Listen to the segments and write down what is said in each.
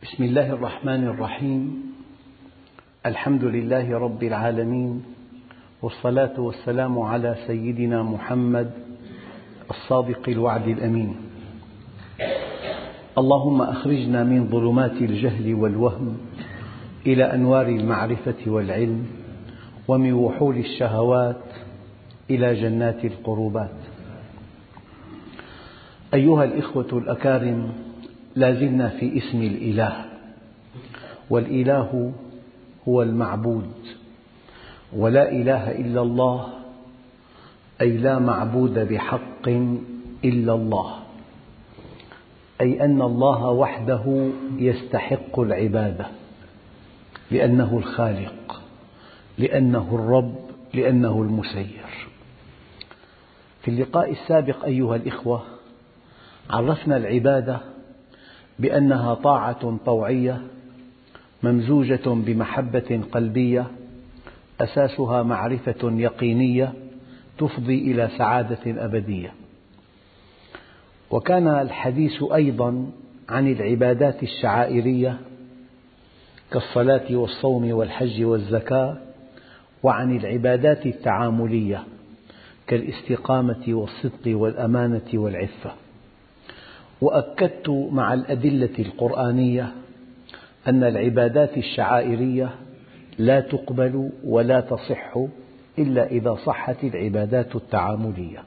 بسم الله الرحمن الرحيم. الحمد لله رب العالمين، والصلاة والسلام على سيدنا محمد الصادق الوعد الأمين. اللهم أخرجنا من ظلمات الجهل والوهم إلى أنوار المعرفة والعلم، ومن وحول الشهوات إلى جنات القربات. أيها الإخوة الأكارم، لا زلنا في اسم الإله، والإله هو المعبود، ولا إله إلا الله، أي لا معبود بحق إلا الله، أي أن الله وحده يستحق العبادة، لأنه الخالق، لأنه الرب، لأنه المسير. في اللقاء السابق أيها الإخوة، عرفنا العبادة بأنها طاعة طوعية ممزوجة بمحبة قلبية أساسها معرفة يقينية تفضي إلى سعادة أبدية. وكان الحديث أيضا عن العبادات الشعائرية كالصلاة والصوم والحج والزكاة، وعن العبادات التعاملية كالاستقامة والصدق والأمانة والعفة. وأكدت مع الأدلة القرآنية أن العبادات الشعائرية لا تقبل ولا تصح إلا إذا صحت العبادات التعاملية.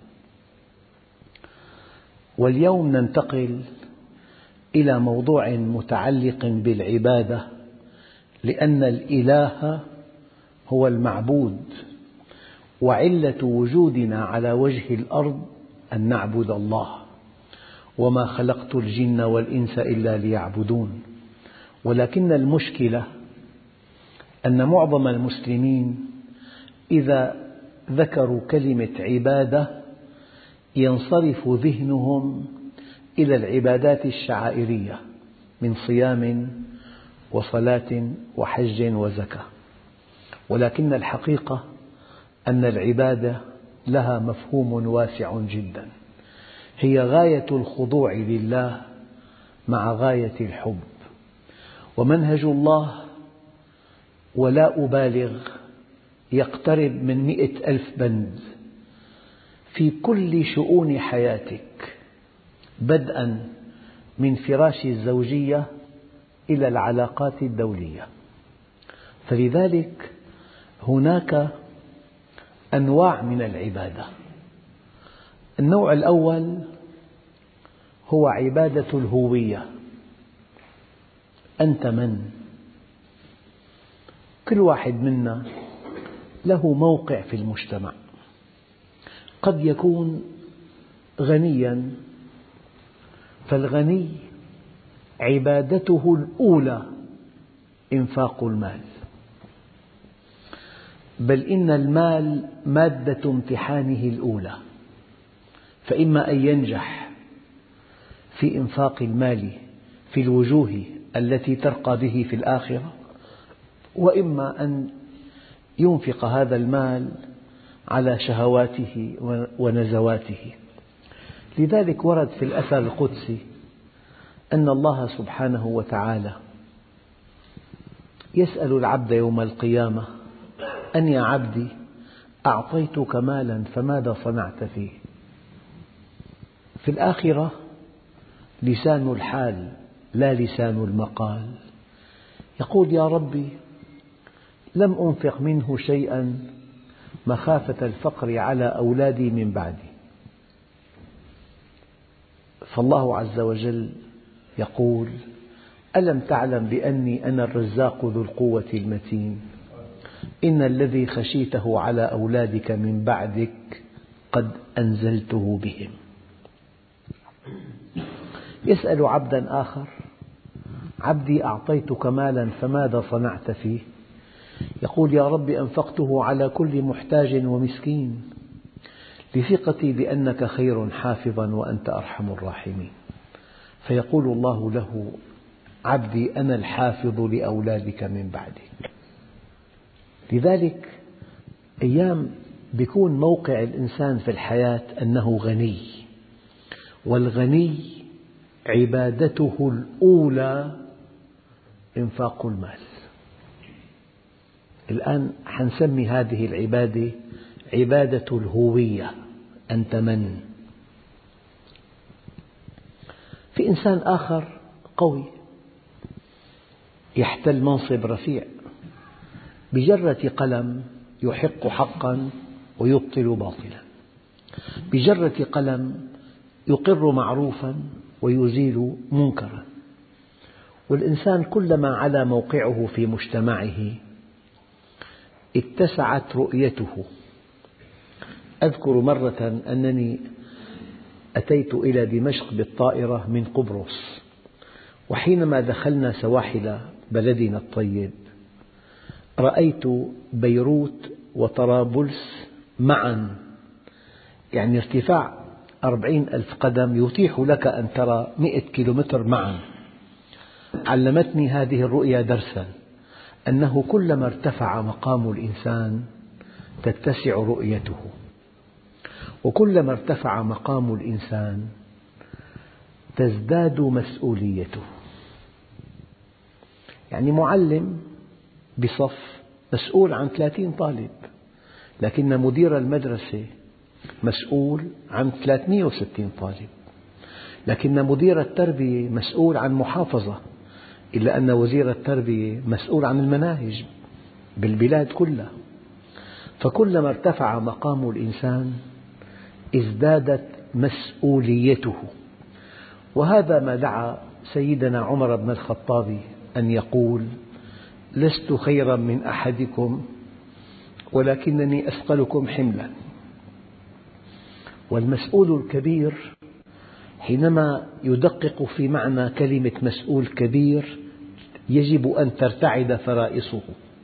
واليوم ننتقل إلى موضوع متعلق بالعبادة، لأن الإله هو المعبود، وعلة وجودنا على وجه الأرض أن نعبد الله، وما خلقت الجن والإنس إلا ليعبدون. ولكن المشكلة أن معظم المسلمين إذا ذكروا كلمة عبادة ينصرف ذهنهم إلى العبادات الشعائرية من صيام وصلاة وحج وزكاة، ولكن الحقيقة أن العبادة لها مفهوم واسع جدا، هي غاية الخضوع لله مع غاية الحب. ومنهج الله، ولا أبالغ، يقترب من 100,000 بند في كل شؤون حياتك، بدءا من فراش الزوجية إلى العلاقات الدولية. فلذلك هناك أنواع من العبادة. النوع الأول هو عبادة الهوية. أنت من؟ كل واحد منا له موقع في المجتمع، قد يكون غنياً، فالغني عبادته الأولى إنفاق المال، بل إن المال مادة امتحانه الأولى، فإما أن ينجح في إنفاق المال في الوجوه التي ترقى به في الآخرة، وإما أن ينفق هذا المال على شهواته ونزواته. لذلك ورد في الأثر القدسي أن الله سبحانه وتعالى يسأل العبد يوم القيامة: أن يا عبدي أعطيتك مالا فماذا صنعت فيه؟ في الآخرة لسان الحال لا لسان المقال يقول: يا ربي، لم أنفق منه شيئا مخافة الفقر على أولادي من بعدي. فالله عز وجل يقول: ألم تعلم بأني أنا الرزاق ذو القوة المتين، إن الذي خشيته على أولادك من بعدك قد أنزلته بهم. يسأل عبدا آخر: عبدي أعطيتك مالا فماذا صنعت فيه؟ يقول: يا رب، أنفقته على كل محتاج ومسكين، لثقتي بأنك خير حافظا وأنت أرحم الراحمين. فيقول الله له: عبدي، أنا الحافظ لأولادك من بعدك. لذلك أيام يكون موقع الإنسان في الحياة أنه غني، والغني عبادته الأولى إنفاق المال. الآن حنسمي هذه العبادة عبادة الهوية. أنت من؟ في إنسان آخر قوي يحتل منصب رفيع، بجرة قلم يحق حقا ويبطل باطلا، بجرة قلم يقر معروفا ويزيل منكرا. والإنسان كلما علا موقعه في مجتمعه اتسعت رؤيته. أذكر مرة أنني أتيت إلى دمشق بالطائرة من قبرص، وحينما دخلنا سواحل بلدنا الطيب رأيت بيروت وطرابلس معا، يعني ارتفاع 40,000 قدم يتيح لك أن ترى 100 كيلومتر معا. علمتني هذه الرؤيا درسا، أنه كلما ارتفع مقام الإنسان تتسع رؤيته، وكلما ارتفع مقام الإنسان تزداد مسؤوليته. يعني معلم بصف مسؤول عن 30 طالب، لكن مدير المدرسة مسؤول عن 360 طالب، لكن مدير التربية مسؤول عن محافظة، إلا أن وزير التربية مسؤول عن المناهج بالبلاد كلها. فكلما ارتفع مقام الإنسان ازدادت مسؤوليته. وهذا ما دعا سيدنا عمر بن الخطاب أن يقول: لست خيرا من أحدكم ولكنني أثقلكم حملا. والمسؤول الكبير حينما يدقق في معنى كلمة مسؤول كبير يجب أن ترتعد فرائصه،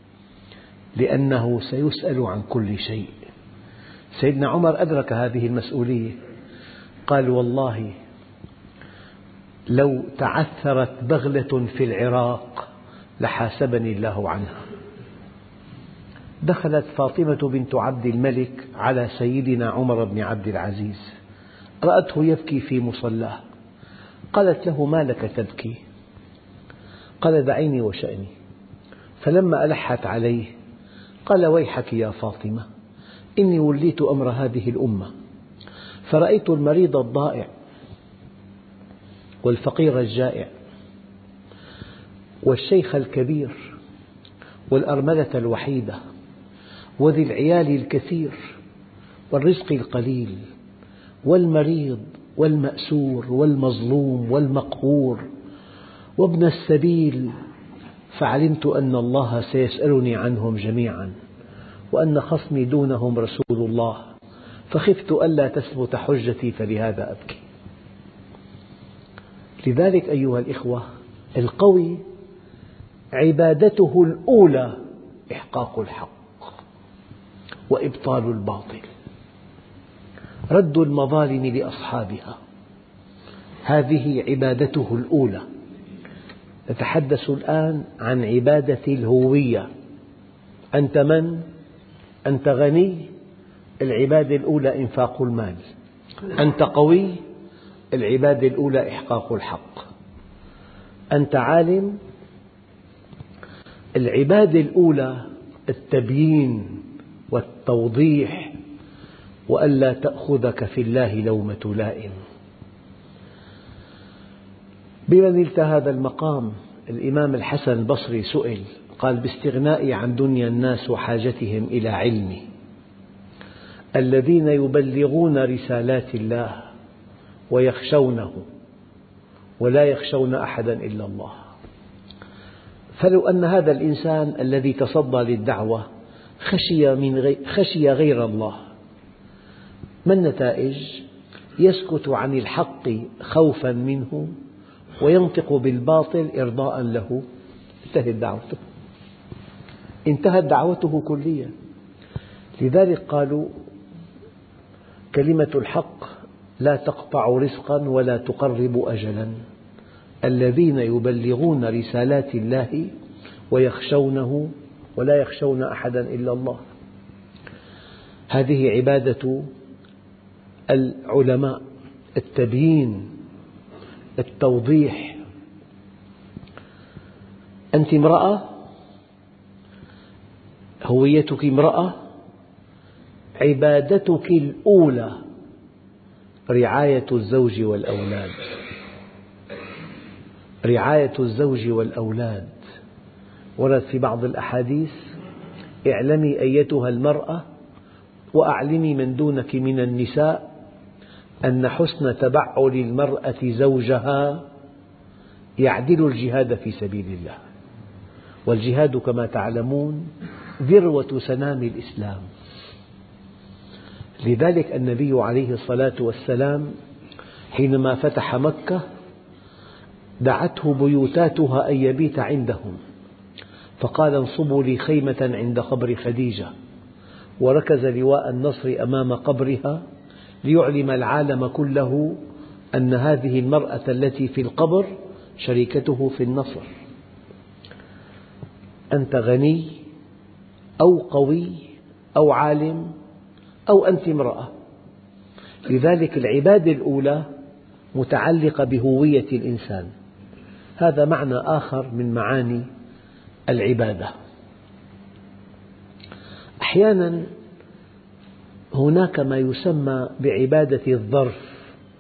لأنه سيسأل عن كل شيء. سيدنا عمر أدرك هذه المسؤولية، قال: والله لو تعثرت بغلة في العراق لحاسبني الله عنها. دخلت فاطمة بنت عبد الملك على سيدنا عمر بن عبد العزيز، رأته يبكي في مصلاه، قالت له: ما لك تبكي؟ قال: دعيني وشأني. فلما ألحت عليه قال: ويحك يا فاطمة، إني وليت أمر هذه الأمة، فرأيت المريض الضائع والفقير الجائع والشيخ الكبير والأرملة الوحيدة وذي العيال الكثير والرزق القليل والمريض والمأسور والمظلوم والمقهور وابن السبيل، فعلمت أن الله سيسألني عنهم جميعا، وأن خصمي دونهم رسول الله، فخفت ألا تثبت حجتي فلهذا أبكي. لذلك أيها الإخوة، القوي عبادته الأولى إحقاق الحق وإبطال الباطل، رد المظالم لأصحابها، هذه عبادته الأولى. نتحدث الآن عن عبادة الهوية. أنت من؟ أنت غني؟ العبادة الأولى إنفاق المال. أنت قوي؟ العبادة الأولى إحقاق الحق. أنت عالم؟ العبادة الأولى التبيين والتوضيح، وألا تأخذك في الله لومة لائم. بمن نلت هذا المقام؟ الإمام الحسن البصري سئل قال: باستغنائي عن دنيا الناس وحاجتهم إلى علمي، الذين يبلغون رسالات الله ويخشونه ولا يخشون أحدا إلا الله. فلو أن هذا الإنسان الذي تصدى للدعوة خشي غير الله، ما النتائج؟ يسكت عن الحق خوفا منه وينطق بالباطل إرضاء له، انتهت دعوته كليا. لذلك قالوا: كلمة الحق لا تقطع رزقا ولا تقرب أجلا، الذين يبلغون رسالات الله ويخشونه ولا يخشون أحدا إلا الله. هذه عبادة العلماء، التبيين، التوضيح. أنت امرأة، هويتك امرأة، عبادتك الأولى رعاية الزوج والأولاد. رعاية الزوج والأولاد ورد في بعض الأحاديث: اعلمي أيتها المرأة وأعلمي من دونك من النساء أن حسن تبعل المرأة زوجها يعدل الجهاد في سبيل الله. والجهاد كما تعلمون ذروة سنام الإسلام. لذلك النبي عليه الصلاة والسلام حينما فتح مكة دعته بيوتاتها أن يبيت عندهم، فقال: انصبوا لي خيمة عند قبر خديجة، وركز لواء النصر أمام قبرها ليعلم العالم كله أن هذه المرأة التي في القبر شريكته في النصر. أنت غني أو قوي أو عالم أو أنت امرأة. لذلك العبادة الأولى متعلقة بهوية الإنسان. هذا معنى آخر من معاني العبادة. أحيانا هناك ما يسمى بعبادة الظرف.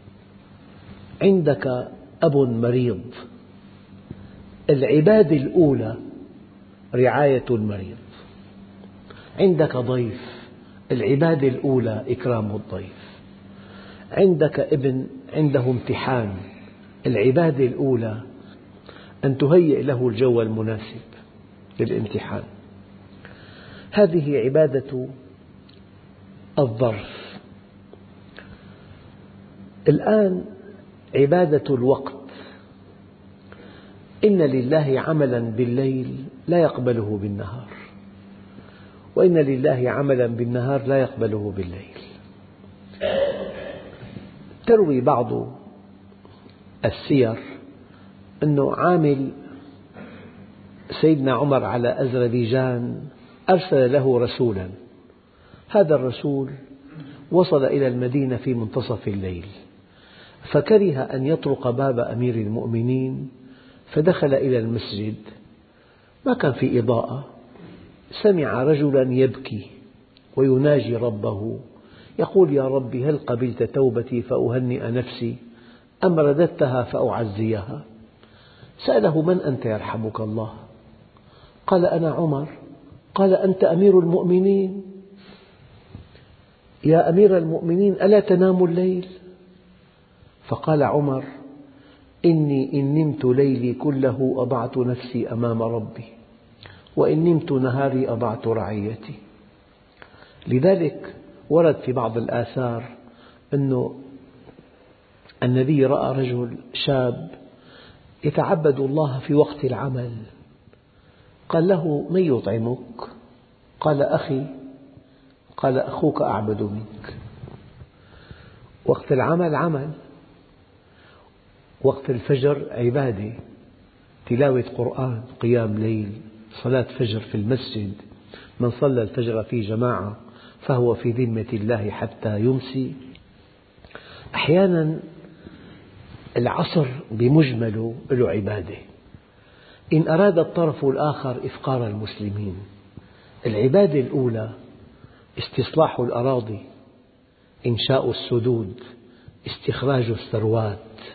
عندك أب مريض، العبادة الأولى رعاية المريض. عندك ضيف، العبادة الأولى إكرام الضيف. عندك ابن عنده امتحان، العبادة الأولى أن تهيئ له الجو المناسب للامتحان. هذه عبادة الظرف. الآن عبادة الوقت. إن لله عملا بالليل لا يقبله بالنهار، وإن لله عملا بالنهار لا يقبله بالليل. تروي بعض السير أنه عامل سيدنا عمر على أذربيجان أرسل له رسولا. هذا الرسول وصل إلى المدينة في منتصف الليل، فكره أن يطرق باب أمير المؤمنين، فدخل إلى المسجد. ما كان في إضاءة، سمع رجلا يبكي ويناجي ربه يقول: يا رب، هل قبلت توبتي فأهنئ نفسي أم رددتها فأعزيها؟ سأله: من أنت يرحمك الله؟ قال: أنا عمر. قال: أنت أمير المؤمنين؟ يا أمير المؤمنين، ألا تنام الليل؟ فقال عمر: إني إن نمت ليلي كله أضعت نفسي أمام ربي، وإن نمت نهاري أضعت رعيتي. لذلك ورد في بعض الآثار أن النبي رأى رجل شاب يتعبد الله في وقت العمل، قال له: من يطعمك؟ قال: أخي. قال: أخوك أعبد منك. وقت العمل عمل، وقت الفجر عبادة، تلاوة قرآن، قيام ليل، صلاة فجر في المسجد. من صلى الفجر في جماعة فهو في ذمة الله حتى يمسي. أحيانا العصر بمجمله له عبادة. إن أراد الطرف الآخر إفقار المسلمين، العبادة الأولى استصلاح الأراضي، إنشاء السدود، استخراج الثروات،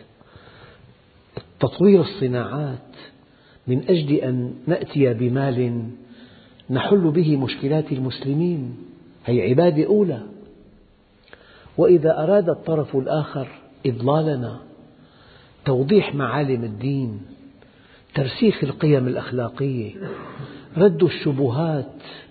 تطوير الصناعات، من أجل أن نأتي بمال نحل به مشكلات المسلمين. هي عبادة أولى. وإذا أراد الطرف الآخر إضلالنا، توضيح معالم الدين، ترسيخ القيم الأخلاقية، رد الشبهات،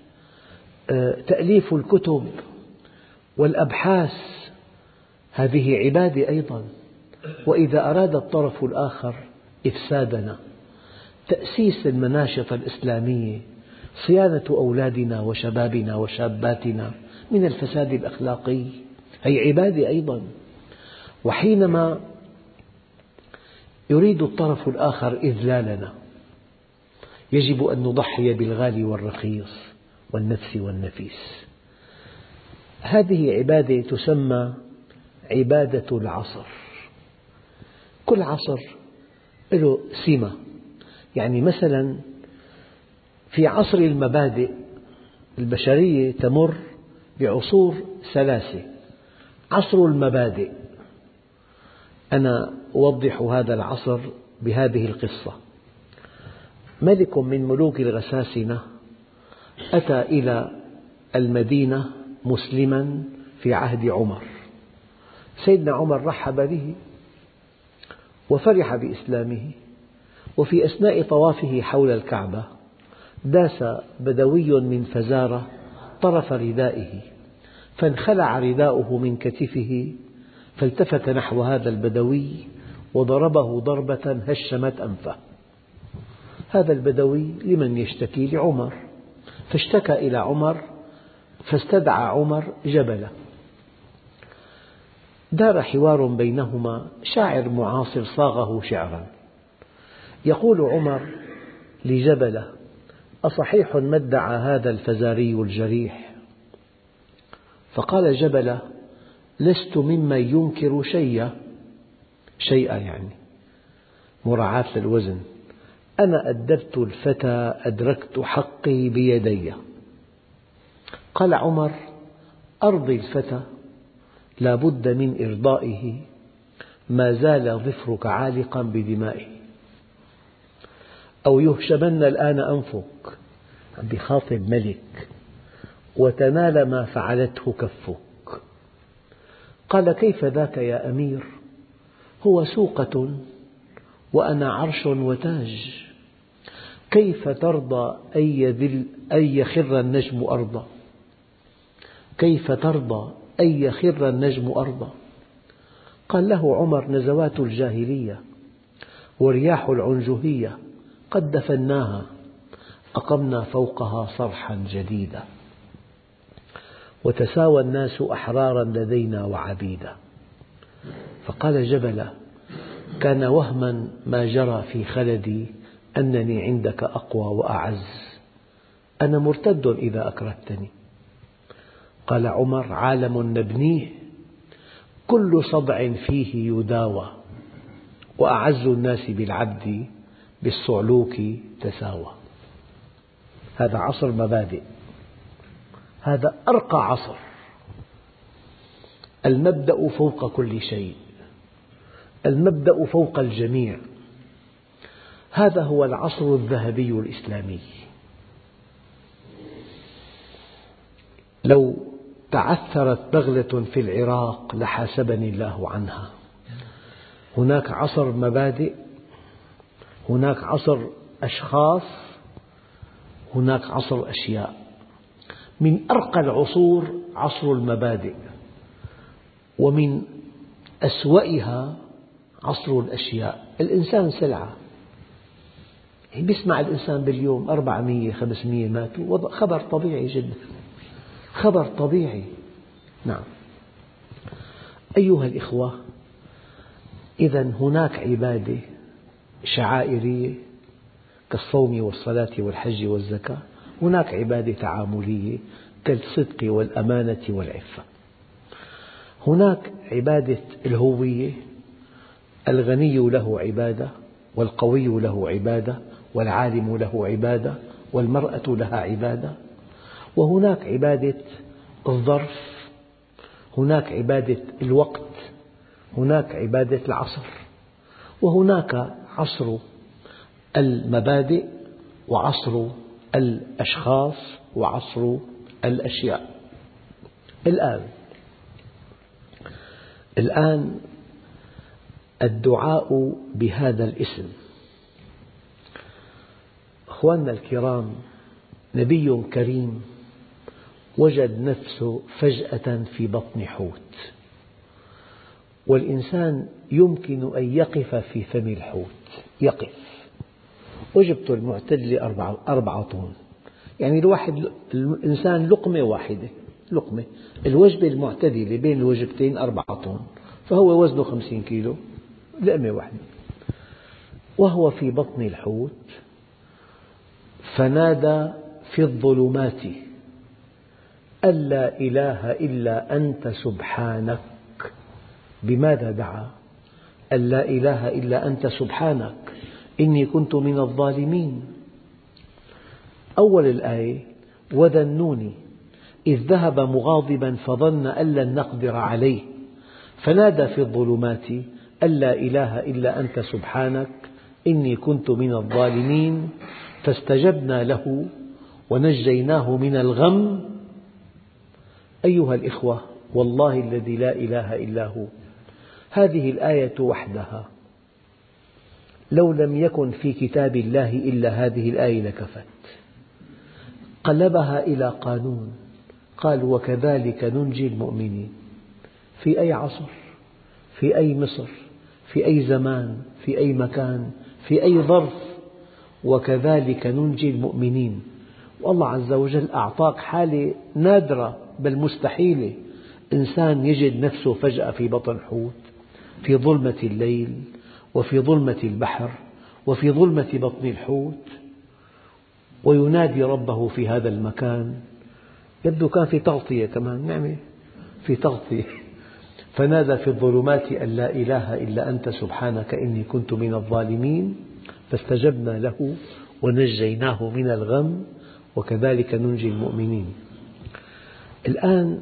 تأليف الكتب والأبحاث، هذه عبادة أيضا. وإذا أراد الطرف الآخر إفسادنا، تأسيس المناشط الإسلامية، صيانة أولادنا وشبابنا وشاباتنا من الفساد الأخلاقي، هي عبادة أيضا. وحينما يريد الطرف الآخر إذلالنا، يجب أن نضحي بالغالي والرخيص والنفس والنفيس. هذه عبادة تسمى عبادة العصر. كل عصر له سمة. يعني مثلا في عصر المبادئ البشرية تمر بعصور ثلاثة. عصر المبادئ، أنا أوضح هذا العصر بهذه القصة. ملك من ملوك الغساسنة أتى إلى المدينة مسلما في عهد عمر. سيدنا عمر رحب به وفرح بإسلامه، وفي أثناء طوافه حول الكعبة داس بدوي من فزارة طرف ردائه، فانخلع رداؤه من كتفه، فالتفت نحو هذا البدوي وضربه ضربة هشمت أنفه. هذا البدوي لمن يشتكي؟ لعمر، فاشتكى إلى عمر، فاستدعى عمر جبلة. دار حوار بينهما، شاعر معاصر صاغه شعرا. يقول عمر لجبلة: أصحيح ما ادعى هذا الفزاري الجريح؟ فقال جبلة: لست ممن ينكر شيئا يعني مراعاة للوزن، أنا أدبت الفتى أدركت حقي بيدي. قال عمر: أرضي الفتى لا بد من إرضائه ما زال ظفرك عالقا بدمائه، أو يهشمن الآن أنفك، عم بخاطب ملك، وتنال ما فعلته كفك. قال: كيف ذاك يا أمير؟ هو سوقة وأنا عرش وتاج، كيف ترضى أن يخر النجم أرضا؟ كيف ترضى أن يخر النجم أرضا؟ قال له عمر: نزوات الجاهلية ورياح العنجهية قد دفناها، أقمنا فوقها صرحا جديدا، وتساوى الناس أحرارا لدينا وعبيدا. فقال جبلة: كان وهما ما جرى في خلدي أنني عندك أقوى وأعز، أنا مرتد إذا أكرهتني. قال عمر: عالم نبنيه كل صدع فيه يداوى، وأعز الناس بالعبد بالصعلوك تساوى. هذا عصر مبادئ، هذا أرقى عصر. المبدأ فوق كل شيء، المبدأ فوق الجميع. هذا هو العصر الذهبي الإسلامي. لو تعثرت بغلة في العراق لحاسبني الله عنها. هناك عصر مبادئ، هناك عصر أشخاص، هناك عصر أشياء. من أرقى العصور عصر المبادئ، ومن أسوأها عصر الأشياء. الإنسان سلعة، يسمع الإنسان باليوم 400 500 ماتوا، خبر طبيعي جدا، خبر طبيعي. نعم أيها الإخوة، إذا هناك عبادة شعائرية كالصوم والصلاة والحج والزكاة، هناك عبادة تعاملية كالصدق والأمانة والعفة، هناك عبادة الهوية، الغني له عبادة، والقوي له عبادة، والعالم له عبادة، والمرأة لها عبادة، وهناك عبادة الظرف، هناك عبادة الوقت، هناك عبادة العصر، وهناك عصر المبادئ، وعصر الأشخاص، وعصر الأشياء. الآن الدعاء بهذا الاسم. أخواننا الكرام، نبي كريم وجد نفسه فجأة في بطن حوت، والإنسان يمكن أن يقف في فم الحوت، يقف، وجبته المعتدلة 4 طن، يعني الإنسان لقمة واحدة، لقمة، الوجبة المعتدلة بين الوجبتين 4 طن، فهو وزنه 50 كيلو، لقمة واحدة. وهو في بطن الحوت فنادى في الظلمات أن لا إله إلا أنت سبحانك. بماذا دعا؟ أن لا إله إلا أنت سبحانك إني كنت من الظالمين. أول الآية: وذا النون إذ ذهب مغاضبا فظن أن لن نقدر عليه فنادى في الظلمات أن لا إله إلا أنت سبحانك إني كنت من الظالمين فاستجبنا له ونجيناه من الغم. أيها الإخوة، والله الذي لا إله إلا هو، هذه الآية وحدها لو لم يكن في كتاب الله إلا هذه الآية لكفت. قلبها إلى قانون، قال: وكذلك ننجي المؤمنين. في أي عصر، في أي مصر، في أي زمان، في أي مكان، في أي ظرف، وكذلك ننجي المؤمنين. والله عز وجل أعطاك حالة نادرة بل مستحيلة، إنسان يجد نفسه فجأة في بطن حوت، في ظلمة الليل، وفي ظلمة البحر، وفي ظلمة بطن الحوت، وينادي ربه في هذا المكان. يبدو كان في تغطية كمان، نعمة في تغطية. فنادى في الظلمات أن لا إله إلا أنت سبحانك إني كنت من الظالمين فاستجبنا له ونجيناه من الغم وكذلك ننجي المؤمنين. الآن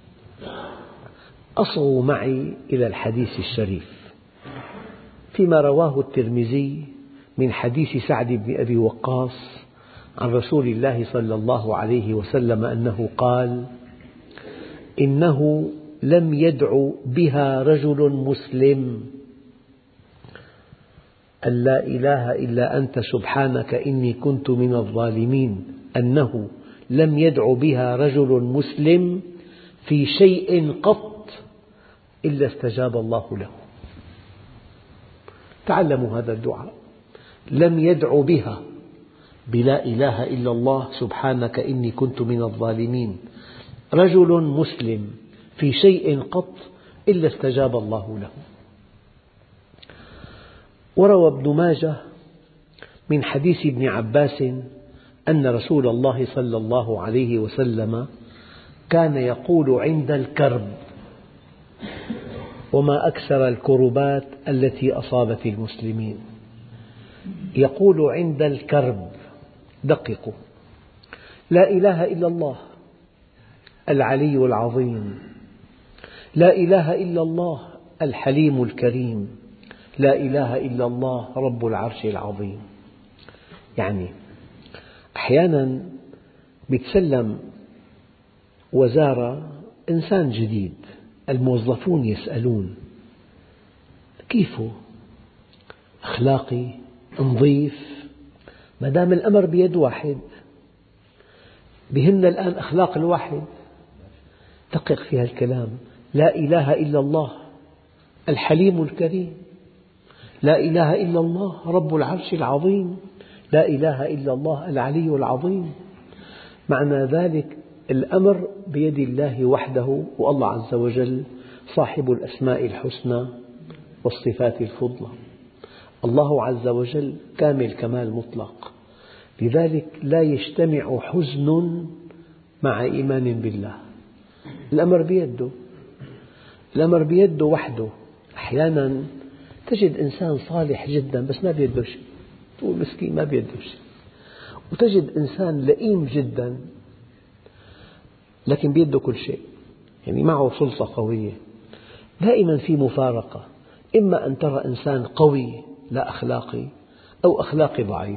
أصغوا معي إلى الحديث الشريف فيما رواه الترمذي من حديث سعد بن أبي وقاص عن رسول الله صلى الله عليه وسلم أنه قال: إنه لم يدع بها رجل مسلم أن لا إله إلا أنت سبحانك إني كنت من الظالمين، أنه لم يدع بها رجل مسلم في شيء قط إلا استجاب الله له. تعلموا هذا الدعاء: لم يدع بها، بلا إله إلا الله سبحانك إني كنت من الظالمين، رجل مسلم في شيء قط إلا استجاب الله له. وروى ابن ماجه من حديث ابن عباس أن رسول الله صلى الله عليه وسلم كان يقول عند الكرب: وما أكثر الكربات التي أصابت المسلمين. يقول عند الكرب، دققوا: لا إله إلا الله العلي العظيم، لا إله إلا الله الحليم الكريم، لا إله إلا الله رب العرش العظيم. يعني أحيانا يتسلم وزارة إنسان جديد، الموظفون يسألون: كيفه؟ أخلاقي؟ نظيف؟ ما دام الأمر بيد واحد، بهمنا الآن أخلاق الواحد. دقق في هذا الكلام: لا إله إلا الله الحليم الكريم، لا إله إلا الله رب العرش العظيم، لا إله إلا الله العلي العظيم. معنى ذلك الأمر بيد الله وحده، والله عز وجل صاحب الأسماء الحسنى والصفات الفضلى. الله عز وجل كامل كمال مطلق، لذلك لا يجتمع حزن مع إيمان بالله. الأمر بيده، الأمر بيده وحده. أحيانا تجد إنسان صالح جدا بس ما بيده شيء، تقول مسكين ما بيده شيء. وتجد إنسان لئيم جدا لكن بيده كل شيء، يعني معه سلطة قوية. دائما في مفارقة، إما أن ترى إنسان قوي لا أخلاقي، أو أخلاقي ضعيف،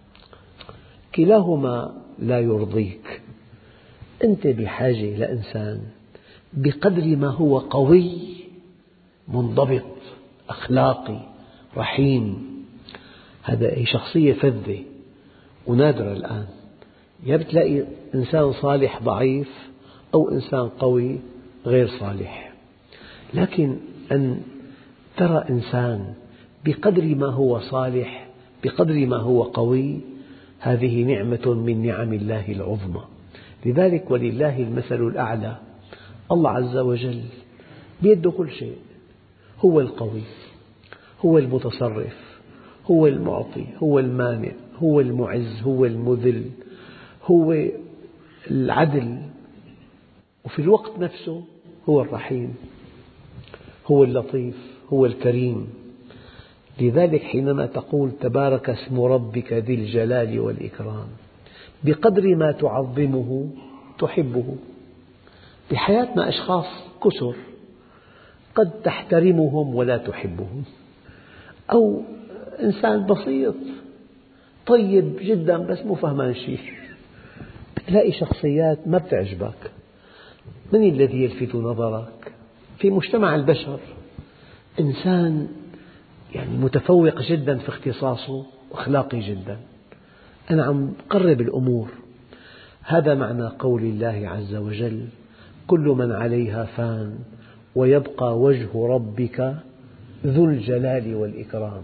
كلاهما لا يرضيك. أنت بحاجة لإنسان بقدر ما هو قوي منضبط أخلاقي رحيم. هذه شخصية فذة ونادرة الآن. يا بتلاقي إنسان صالح ضعيف، أو إنسان قوي غير صالح. لكن أن ترى إنسان بقدر ما هو صالح، بقدر ما هو قوي، هذه نعمة من نعم الله العظمى. لذلك ولله المثل الأعلى. الله عز وجل بيده كل شيء، هو القوي، هو المتصرف، هو المعطي، هو المانع، هو المعز، هو المذل، هو العدل، وفي الوقت نفسه هو الرحيم، هو اللطيف، هو الكريم. لذلك حينما تقول تبارك اسم ربك ذي الجلال والإكرام، بقدر ما تعظمه تحبه. بحياتنا أشخاص كثر قد تحترمهم ولا تحبهم، أو إنسان بسيط طيب جدا بس مو فهمان شيء. تلاقي شخصيات ما بتعجبك. من الذي يلفت نظرك؟ في مجتمع البشر إنسان متفوق جدا في اختصاصه وأخلاقي جدا، أنا عم قرب الأمور. هذا معنى قول الله عز وجل: كل من عليها فان ويبقى وجه ربك ذو الجلال والإكرام.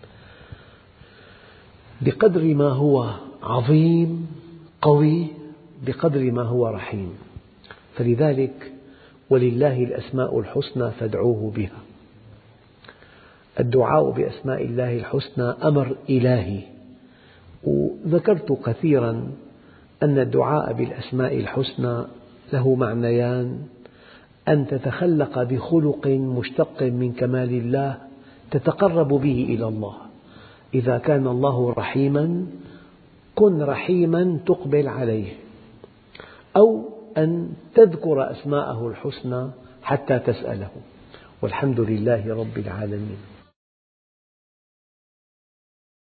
بقدر ما هو عظيم قوي بقدر ما هو رحيم. فلذلك ولله الأسماء الحسنى فادعوه بها. الدعاء بأسماء الله الحسنى أمر إلهي، وذكرت كثيرا أن الدعاء بالأسماء الحسنى له معنيان: أن تتخلق بخلق مشتق من كمال الله تتقرب به إلى الله. إذا كان الله رحيما كن رحيما تقبل عليه، أو أن تذكر أسماءه الحسنى حتى تسأله. والحمد لله رب العالمين.